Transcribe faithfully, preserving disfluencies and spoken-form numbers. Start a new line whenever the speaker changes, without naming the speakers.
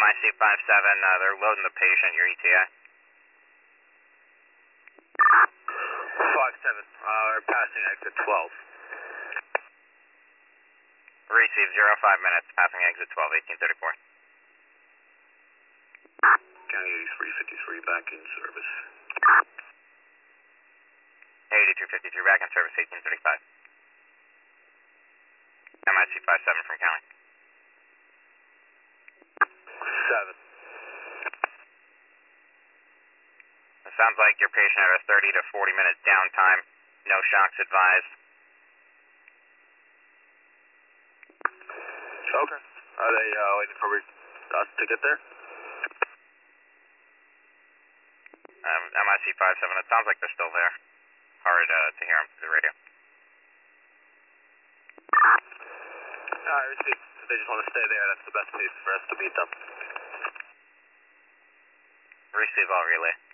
I C five seven, uh, they're loading the patient, your E T A.
five seven, uh, we're passing exit twelve.
Receive zero five minutes, passing exit twelve, eighteen thirty-four.
County eighty-three fifty-three back in service.
eighty-two fifty-three back in service, eighteen thirty-five. M I C five seven from County.
seven.
It sounds like your patient had a thirty to forty minute downtime. No shocks advised.
Okay. Are they uh, waiting for us to get there?
Um, M I C five seven, it sounds like they're still there. Hard uh, to hear them through the radio.
Alright, receive. If they just want to stay there, that's the best place for us to meet them.
Receive all relay.